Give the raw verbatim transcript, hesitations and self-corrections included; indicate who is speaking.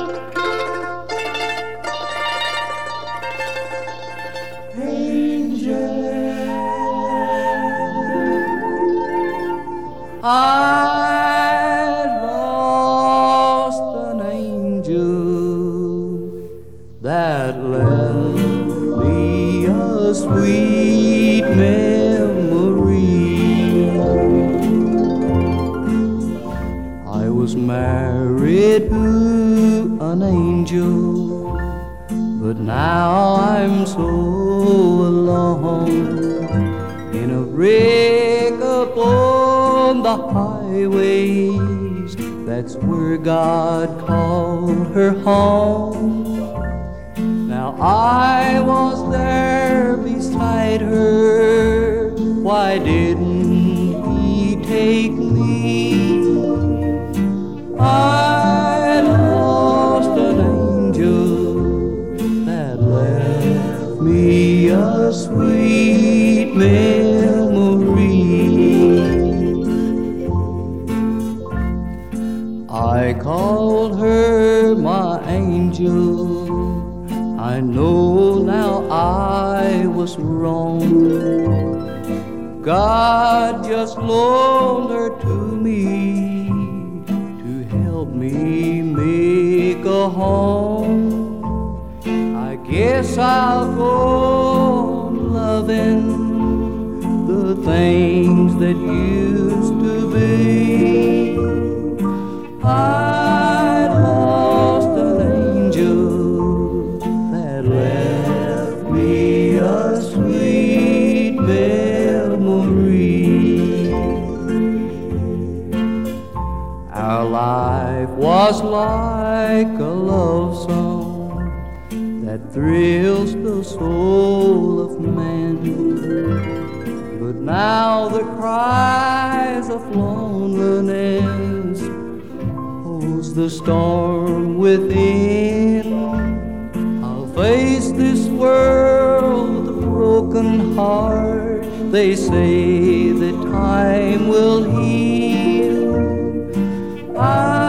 Speaker 1: I lost an angel that left me a sweet memory. I was married to an angel, but now I'm so alone in a wreck upon the highways. That's where God called her home. Now I was there beside her. Why didn't he take me? I lost an angel that left me a sweet memory. I called her my angel. I know now I was wrong. God just loaned her to me to help me make a home. I guess I'll go on loving the things that used to be. I lost an angel that left me a sweet memory. Our life was like a love song that thrills the soul of man. But now the cries of loneliness holds the storm within. I'll face this world with a broken heart. They say that time will heal. I